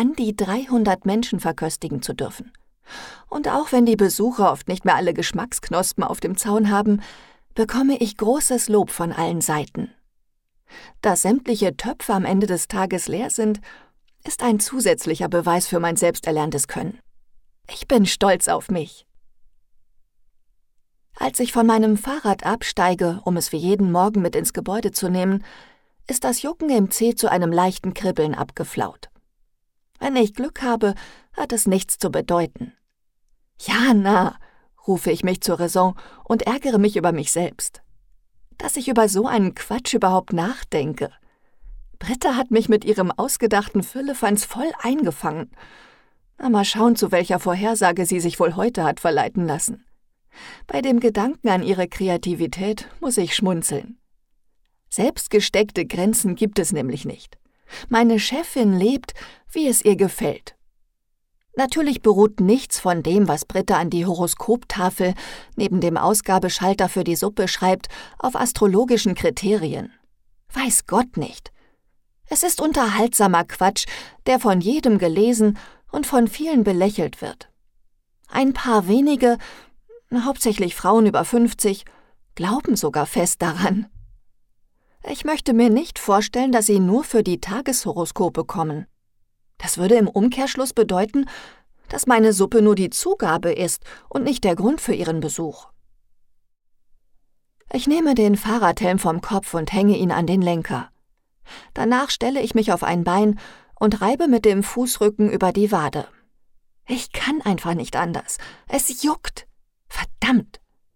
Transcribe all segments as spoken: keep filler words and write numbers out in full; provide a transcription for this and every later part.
an die dreihundert Menschen verköstigen zu dürfen. Und auch wenn die Besucher oft nicht mehr alle Geschmacksknospen auf dem Zaun haben, bekomme ich großes Lob von allen Seiten. Dass sämtliche Töpfe am Ende des Tages leer sind, ist ein zusätzlicher Beweis für mein selbsterlerntes Können. Ich bin stolz auf mich. Als ich von meinem Fahrrad absteige, um es wie jeden Morgen mit ins Gebäude zu nehmen, ist das Jucken im Zeh zu einem leichten Kribbeln abgeflaut. Wenn ich Glück habe, hat es nichts zu bedeuten. Ja, na, rufe ich mich zur Raison und ärgere mich über mich selbst. Dass ich über so einen Quatsch überhaupt nachdenke. Britta hat mich mit ihrem ausgedachten Füllefanz voll eingefangen. Na, mal schauen, zu welcher Vorhersage sie sich wohl heute hat verleiten lassen. Bei dem Gedanken an ihre Kreativität muss ich schmunzeln. Selbstgesteckte Grenzen gibt es nämlich nicht. Meine Chefin lebt, wie es ihr gefällt. Natürlich beruht nichts von dem, was Britta an die Horoskoptafel neben dem Ausgabeschalter für die Suppe schreibt, auf astrologischen Kriterien. Weiß Gott nicht. Es ist unterhaltsamer Quatsch, der von jedem gelesen und von vielen belächelt wird. Ein paar wenige, hauptsächlich Frauen über fünfzig, glauben sogar fest daran. Ich möchte mir nicht vorstellen, dass sie nur für die Tageshoroskope kommen. Das würde im Umkehrschluss bedeuten, dass meine Suppe nur die Zugabe ist und nicht der Grund für ihren Besuch. Ich nehme den Fahrradhelm vom Kopf und hänge ihn an den Lenker. Danach stelle ich mich auf ein Bein und reibe mit dem Fußrücken über die Wade. Ich kann einfach nicht anders. Es juckt. Verdammt!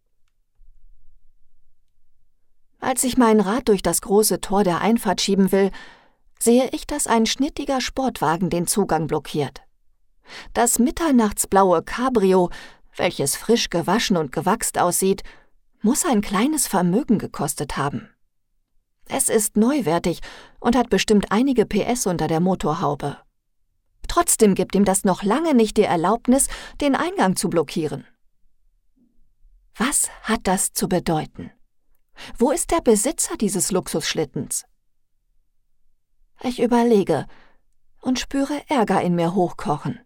Als ich mein Rad durch das große Tor der Einfahrt schieben will, sehe ich, dass ein schnittiger Sportwagen den Zugang blockiert. Das mitternachtsblaue Cabrio, welches frisch gewaschen und gewachst aussieht, muss ein kleines Vermögen gekostet haben. Es ist neuwertig und hat bestimmt einige P S unter der Motorhaube. Trotzdem gibt ihm das noch lange nicht die Erlaubnis, den Eingang zu blockieren. Was hat das zu bedeuten? Wo ist der Besitzer dieses Luxusschlittens? Ich überlege und spüre Ärger in mir hochkochen.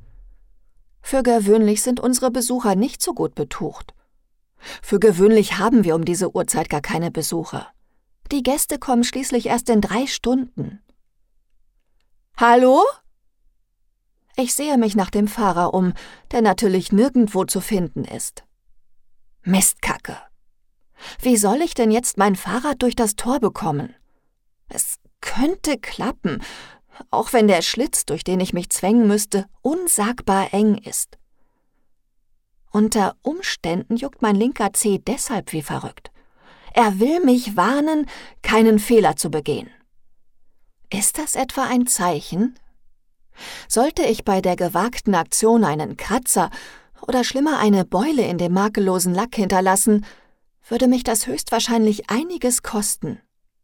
Für gewöhnlich sind unsere Besucher nicht so gut betucht. Für gewöhnlich haben wir um diese Uhrzeit gar keine Besucher. Die Gäste kommen schließlich erst in drei Stunden. Hallo? Ich sehe mich nach dem Fahrer um, der natürlich nirgendwo zu finden ist. Mistkacke. Wie soll ich denn jetzt mein Fahrrad durch das Tor bekommen? Es könnte klappen, auch wenn der Schlitz, durch den ich mich zwängen müsste, unsagbar eng ist. Unter Umständen juckt mein linker Zeh deshalb wie verrückt. Er will mich warnen, keinen Fehler zu begehen. Ist das etwa ein Zeichen? Sollte ich bei der gewagten Aktion einen Kratzer oder schlimmer eine Beule in dem makellosen Lack hinterlassen, würde mich das höchstwahrscheinlich einiges kosten.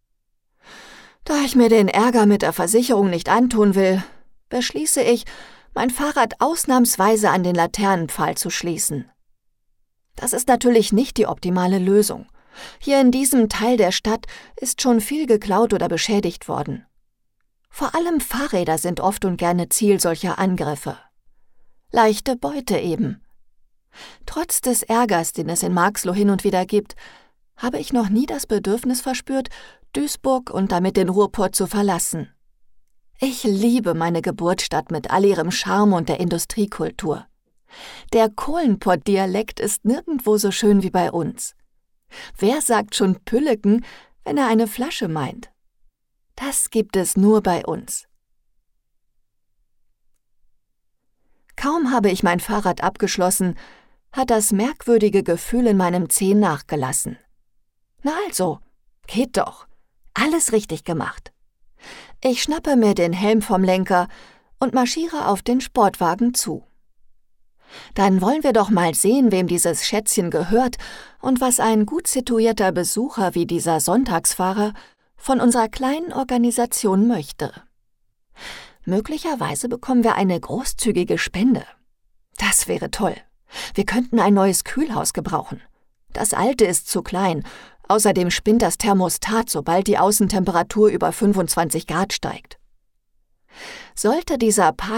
Da ich mir den Ärger mit der Versicherung nicht antun will, beschließe ich, mein Fahrrad ausnahmsweise an den Laternenpfahl zu schließen. Das ist natürlich nicht die optimale Lösung. Hier in diesem Teil der Stadt ist schon viel geklaut oder beschädigt worden. Vor allem Fahrräder sind oft und gerne Ziel solcher Angriffe. Leichte Beute eben. Trotz des Ärgers, den es in Marxloh hin und wieder gibt, habe ich noch nie das Bedürfnis verspürt, Duisburg und damit den Ruhrpott zu verlassen. Ich liebe meine Geburtsstadt mit all ihrem Charme und der Industriekultur. Der Kohlenpott-Dialekt ist nirgendwo so schön wie bei uns. Wer sagt schon Pülleken, wenn er eine Flasche meint? Das gibt es nur bei uns. Kaum habe ich mein Fahrrad abgeschlossen, hat das merkwürdige Gefühl in meinem Zeh nachgelassen. Na also, geht doch. Alles richtig gemacht. Ich schnappe mir den Helm vom Lenker und marschiere auf den Sportwagen zu. Dann wollen wir doch mal sehen, wem dieses Schätzchen gehört und was ein gut situierter Besucher wie dieser Sonntagsfahrer von unserer kleinen Organisation möchte. Möglicherweise bekommen wir eine großzügige Spende. Das wäre toll. Wir könnten ein neues Kühlhaus gebrauchen. Das alte ist zu klein. Außerdem spinnt das Thermostat, sobald die Außentemperatur über fünfundzwanzig Grad steigt. Sollte dieser